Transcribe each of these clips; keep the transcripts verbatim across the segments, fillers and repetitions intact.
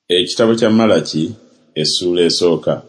Ekitabo kya Malaki essuula esooka.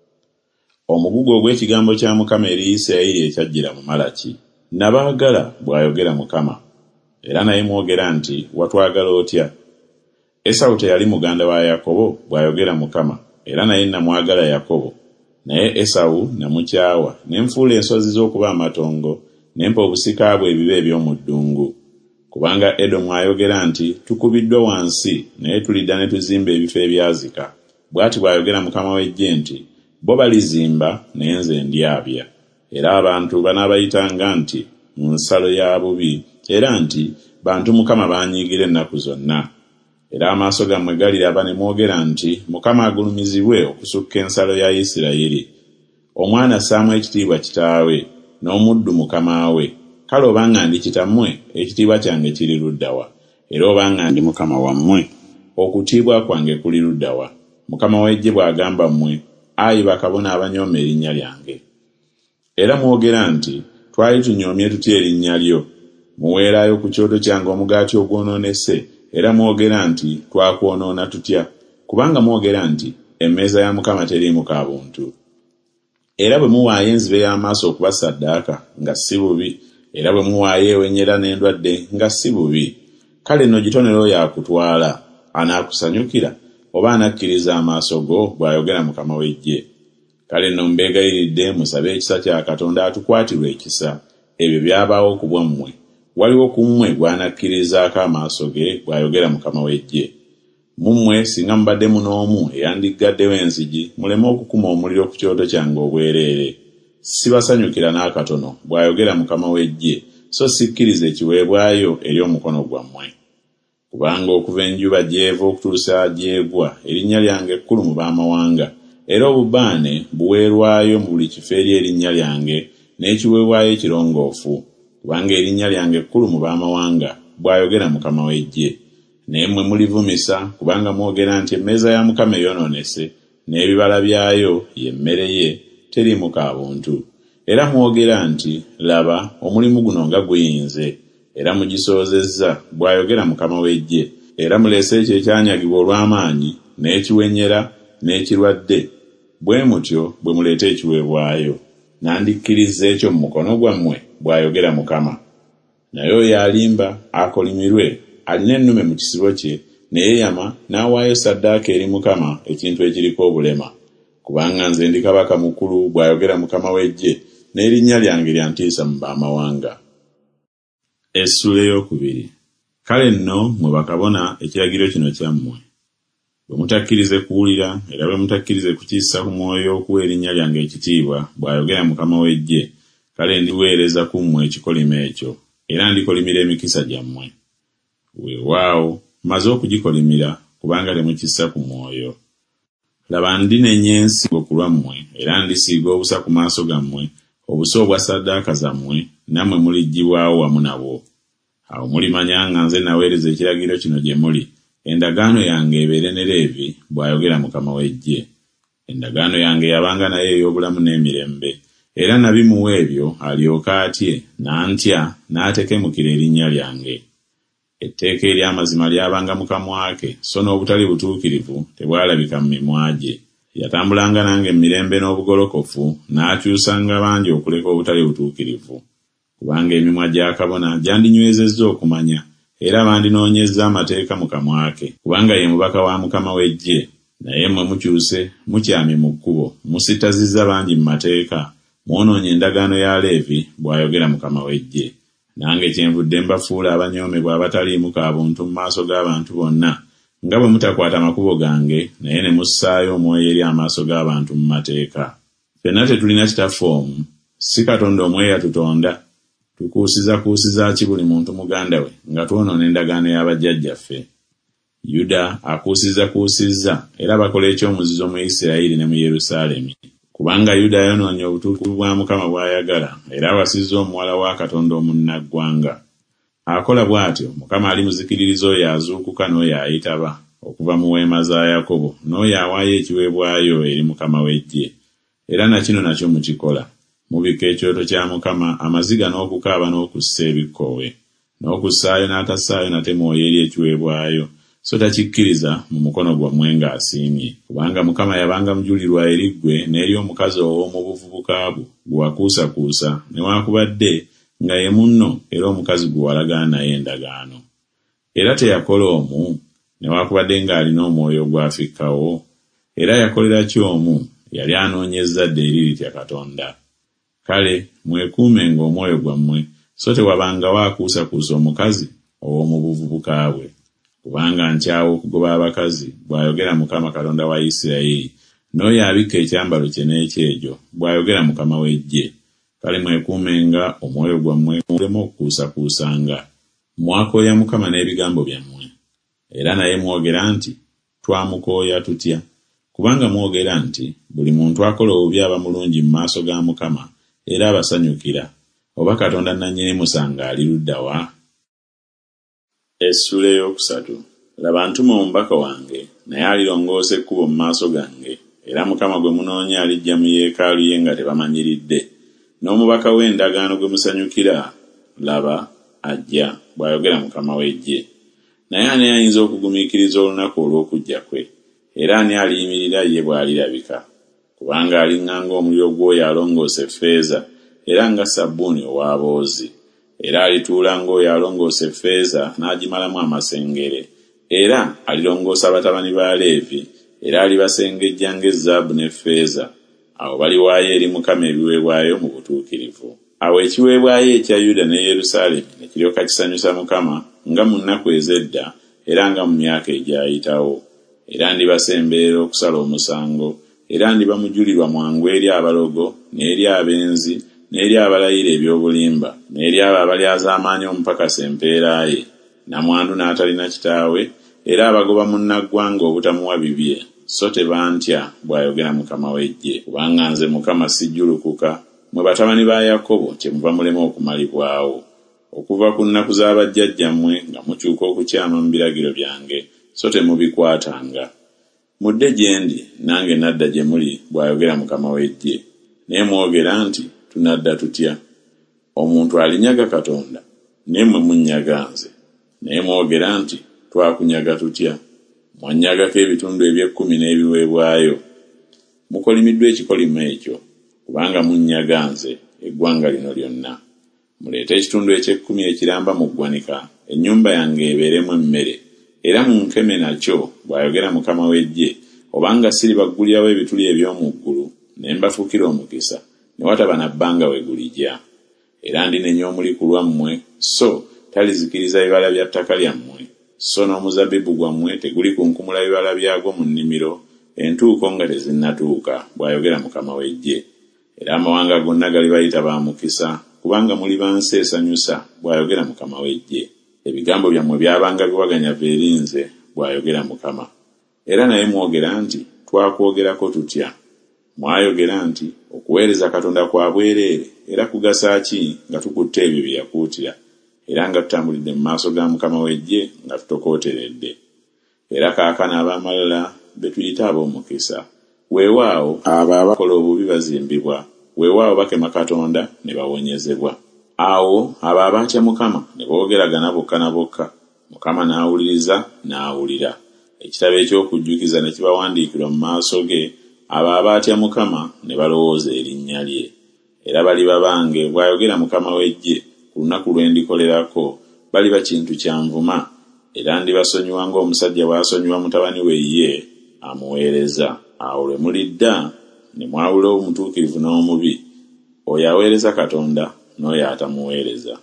Omugugu ogw'ekigambo kya Mukama eri Isirayiri ekyajjira mu Malaki. Nabaagala bw'ayogera Mukama, era naye mwogera nti watwagala otya? Esawu teyali muganda wa Yakobo bw'ayogera Mukama, era naye namwagala Yakobo. Naye Esawu namukyawa, ne nfuula ensozi z'okuba amatongo, ne mpa obusika bwe ebibe eby'omu ddungu. Kubanga Edomu ayogera nti tukubiddwa wansi, naye tulidda ne tuzimba ebifo ebyazika. Bw'ati bw'ayogera Mukama w'eggye nti bo balizimba naye nze ndyabya. Era abantu banaabayitanga nti mu nsalo ya bubi, era nti bantu Mukama baanyiigira ennaku zonna. Era amaaso gammwe galiraba ne mwogera nti Mukama agulumizibwe okusukka ensalo ya Isirayiri. Omwana assaamu ekitiibwa kitaawe, n'omuddu mukama we. Kale obanga ndi kitammwe, ekitiibwa kyange kiri ludda wa? Era obanga ndi Mukama wammwe, okutiibwa kwange kuli ludda wa? Mukama w'eggye bw'agamba mmwe, ayi bakabona abanyooma erinnya lyange. Era mwogera nti twali tunyoomye tutya erinnya lyo. Muweerayo ku kyoto kyange omugaati ogwonoonese, era mwogera nti twakwonoona tutya. Kubanga mwogera nti emmeeza ya Mukama teriimu kabuntu. Era bwe muwaayo enzibe y'amaaso okuba ssaddaaka, nga si bubi, era bwe muwaayo ewenyera n'endwadde, nga si bubi. Kale nno gitonero oyo akutwala, anaakusanyukira, oba anakkiriza amaaso go, bw'ayogera Mukama w'eggye. Kale nno mbeegayiridde musabe ekisa kya Katonda atukwatirwe ekisa. Ebyo byabaawo ku bwammwe. Waliwo ku mmwe gw'anakkirizaako amaaso ge, bw'ayogera Mukama w'eggye. Mummwe singa mubadde munoomu eyandiggaddewo enzigi, muleme okukuma omuliro ku kyoto kyange obwereere. Sibasanyukira n'akatono, bw'ayogera Mukama w'eggye, so sikkiriza ekiweebwayo eri omukono gwammwe. Kubanga okuva enjuba gy'eva okutuusa gy'egwa, erinnya lyange ekkulu mu baamawanga, era obubaane buweerwayo mu buli kifo eri erinnya lyange, n'ekiweebwayo ekirongoofu. Kubanga erinnya lyange ekkulu mu baamawanga, bw'ayogera Mukama w'eggye. Naye mmwe mulivumisa, kubanga mwogera nti emmeeza ya Mukama eyonoonese, n'ebibala byayo y'emmere ye teriimu kabuntu. Era mwogera nti laba omulimu guno nga guyinze, era mugisoozezza, bw'ayogera Mukama w'eggye. Era mulese ekyo ekyanyagibwa olw'amaanyi, n'ekiwenyera, n'ekirwadde. Bwe mutyo bwe muleeta ekiweebwayo. Nandikkiriza ekyo mu mukono gwammwe, bw'ayogera Mukama. Naye oyo alimba akolimirwe, alina ennume mu kisibo kye, ne yeeyama n'awaayo ssaddaaka eri Mukama ekintu ekiriko obulema. Kubanga nze ndi kabaka mukulu, bw'ayogera Mukama w'eggye, n'erinnya lyange lya ntiisa mu baamawanga. Essuula ey'okubiri. Kale nno mwe bakabona ekiragiro kino kyammwe. Bwe mutakkirize kuwulira, era bwe mutakkirize kukiissa ku mwoyo okuwa erinnya lyange ekitiibwa, bw'ayogera Mukama w'eggye, kale ndiweereza ku mmwe ekikolimo ekyo, era ndikolimira emikisa gyammwe. Weewaawo, maze okugikolimira, kubanga temukissa ku mwoyo. Laba ndinenya ensigo ku lwammwe, era ndisiiga obusa ku maaso gammwe, obusa obwa ssaddaaka zammwe, nammwe muliggyibwawo wamu nabo. Awo mulimanya nga nze naweereza ekiragiro kino gye muli, endagaano yange ebeere ne Leevi, bw'ayogera Mukama w'eggye. Endagaano yange yabanga naye ey'obulamu n'emirembe, era nabimuwa ebyo alyoke atye, n'antya, n'atekemukira erinnya lyange. Etteeka ery'amazima lyabanga mu kamwa ke, so n'obutali butuukirivu tebwalabika mu mimwa gye. Yatambulanga nange emirembe n'obugolokofu, n'akyusanga bangi okuleka obutali butuukirivu. Kubanga emimwa gya kabona gyandinywezezza okumanya, era bandinoonyezza amateeka mu kamwa ke. Kubanga ye mubaka wa Mukama w'eggye, naye mmwe mukyuse, mukyamye mu kkubo, musittazizza bangi mu mateeka, mwonoonye endagaano ya Leevi, bw'ayogera Mukama w'eggye. Nange kyenvudde mbafuula abanyoomebwa abataliimu kabuntu mu maaso g'abantu bonna, nga bwe mutakwata makubo gange, naye ne mussaayo omwoyo eri amaaso g'abantu mu mateeka. Ffenna tetulina kitaffe omu, si Katonda omwe eyatutonda. Tukuusizakuusiza ki buli muntu muganda we, nga twonoona endagaano y'abajjajjaffe? Yuda akuusizakuusizza, era bakola ekyomuzizo mu Isirayiri ne mu Yerusaalemi. Kubanga Yuda yayonoonye obutuukirivu bwa Mukama bw'ayagala, era awasizza omuwala wa Katonda omunnaggwanga. Akola bw'atyo, Mukama alimuzikiririza oyo azuukuka n'oyo ayitaba, okuva mu weema za Yakobo, n'oyo awaayo ekiweebwayo eri Mukama w'eggye. Era na kino nakyo mukikola. Mubika ekyoto kya Mukama, amaziga n'okukaaba n'okussa ebikkoowe, n'okussaayo n'atassaayo nate mwoyo eri ekiweebwayo, so takikkiriza mu mukono gwammwe ng'asiimye. Kubanga Mukama yabanga mujulirwa eri ggwe n'eri omukazi ow'omu buvubuka bwo gwe wakuusakuusa newaakubadde nga ye munno era omukazi gwe walagaana naye endagaano. Era teyakola omu newaakubadde ng'alina omwoyo gwafikkawo. Era yakolera ki omu? Yali anoonyezza ezzadde eriritya Katonda. Kale mwekuumenga omwoyo gwammwe, so tewabanga waakuusakuusa omukazi ow'omu buvubuka bwe. Kubanga nkyawa okugoba abakazi, bw'ayogera Mukama Katonda wa Isirayiri, n'oyo abikka ekyambalo kye n'ekyejo, bw'ayogera Mukama w'eggye. Kale mwekuumenga omwoyo gwammwe muleme okukuusakuusanga. Mwakooya Mukama n'ebigambo byammwe. Era naye mwogera nti, twamukooya tutya? Kubanga mwogera nti, buli muntu akola obubi aba mulungi mu maaso ga Mukama, era abasanyukira. Oba Katonda nannyini musanga ali ludda wa? Essula ey'okusatu. Laba ntuma omubaka wange, naye alirongoose ekkubo mu maaso gange, era Mukama gwe munoonya alijja mu yeekaalu ye nga tebamanyiridde. N'omubaka w'endagaano gwe musanyukira, laba ajja, bw'ayogera Mukama w'eggye. Naye ani ayinza okugumiikiriza olunaku olw'okujja kwe? Era ani aliyimirira ye bw'alirabika? Kubanga aliŋŋanga omuliro gw'oyo alongoose effeeza, era nga sabbuuni ow'aboozi. Era alituula ng'oyo alongoose effeeza n'agimalamu amasengere. Era alirongoosa batabani ba Leevi, era alibasengejja ng'ezaabu n'effeeza. Awo baliwaayo eri Mukama ebiweebwayo mu butuukirivu. Awo ekiweebwayo ekya Yuda ne Yerusaalemi ne kiryoka kisanyusa Mukama nga mu nnaku ez'edda era nga mu myaka egyayitawo. Era ndibasemberera okusala omusango, era ndibamujulirwa mwangu eri abalogo, n'eri abenzi, n'eri abalayira eby'obulimba, n'eri abo abalyaza amaanyi omupakasa empeera ye, namwandu n'atalina kitaawe, era abagoba munnaggwanga obutamuwa bibye. So tebantya, bw'ayogera Mukama w'eggye. Kubanga nze Mukama sijjulukuka, mwe batabani ba Yakobo kyemuva mulema okumalibwawo. Okuva ku nnaku z'abajjajjammwe nga mukyuka okukyama mu biragiro byange, so temubikwatanga. Mudde gye ndi, nange nadda gye muli, bw'ayogera Mukama w'eggye. Naye mwogera nti, tunadda tutya? Omuntu alinyaga Katonda, naye mmwe munnyaga nze. Naye mwogera nti, twakunyaga tutya? Mwanyagako ebitundu eby'ekkumi n'ebiweebwayo. Mukolimiddwa ekikolimo ekyo, kubanga munnyaga nze eggwanga lino lyonna. Muleete ekitundu eky'ekkumi ekiramba mu ggwanika, ennyumba yange ebeeremu emmere, era munkeme nakyo, bw'ayogera Mukama w'eggye, obanga siribaggulirawo ebituli eby'omu ggulu, ne mbafuukira omukisa, ne wataba na bbanga we gulijja. Era ndinenya omuli ku lwammwe, so talizikiriza bibala bya ttaka lyammwe, so n'omuzabbibu gwammwe teguli kunkumula bibala byagwo mu nnimiro, entuuko nga tezinnatuuka, bw'ayogera Mukama w'eggye. Era amawanga gonna galibayita ba mukisa, kubanga muli ba nsi esanyusa, bw'ayogera Mukama w'eggye. Ebigambo byammwe byabanga biwaganya veerinze, bw'ayogera Mukama. Era naye mwogera nti, twakwogerako tutya? Mwayogera nti, okuweereza Katonda kwa bwereere, era kugasa ki nga tukutte ebyo bye yakuutira, era nga tutambulidde mu maaso ga Mukama w'eggye nga tutokooteredde. Era kaakano ab'amalala be tuyita ab'omukisa. Weewaawo abo abakola obubi bazimbibwa, weewaawo bakema Katonda ne bawonyezebwa. Awo abo abaatya Mukama ne boogeragana bokka na bokka, Mukama n'awuliriza n'awulira. Ekitabo eky'okujjukiza ne kibawandiikirwa mu maaso ge, abo abaatya Mukama ne balowooza erinnya lye. Era baliba bange, bw'ayogera Mukama w'eggye, ku lunaku lwe ndikolerako, baliba kintu kya nvuma, era ndibasonyiwa ng'omusajja bw'asonyiwa mutabani we ye amuweereza. Awo lwe mulidda ne mwawula omutuukirivu n'omubi, oyo aweereza Katonda n'oyo atamuweereza.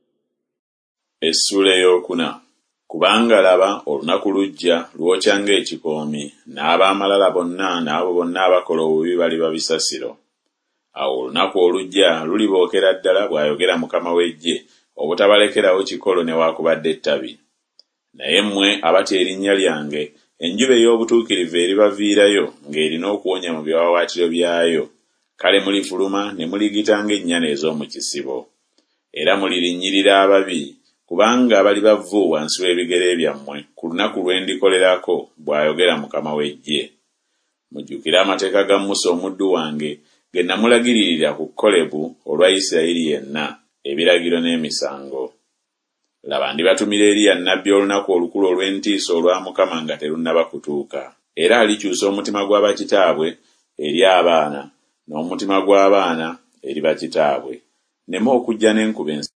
Essula ey'okuna. Kubanga laba olunaku lujja lwokya ng'ekikoomi, n'ab'amalala bonna n'abo bonna abakola obubi baliba bisasiro. Awo olunaku olujja lulibookera ddala, bw'ayogera Mukama w'eggye, obutabalekerawo kikolo newaakubadde ettabi. Naye mmwe abatya erinnya lyange, enjuba ey'obutuukirivu eribaviirayo ng'erina okuwonya mu biwaawaatiro byayo. Kale mulifuluma ne muligita ng'ennyana ez'omu kisibo. Era mulirinnyirira ababi, kubanga bali bavvu wansi w'ebigere byammwe ku lunaku lwe ndikolerako, bw'ayogera Mukama w'eggye. Mujjukire amateeka ga Musa omuddu wange ge namulagiririra ku Kolebu olwa Isirayiri yenna, ebiragiro n'emisango. Laba ndibatumira Eriya nnabbi olunaku olukulu olw'entiisa olwa Mukama nga terunnaba kutuuka. Era alikyusa omutima gw'abakitaabwe eri abaana, n'omutima gw'abaana eri bakitaabwe. Nneme okujja n'enkuba ensi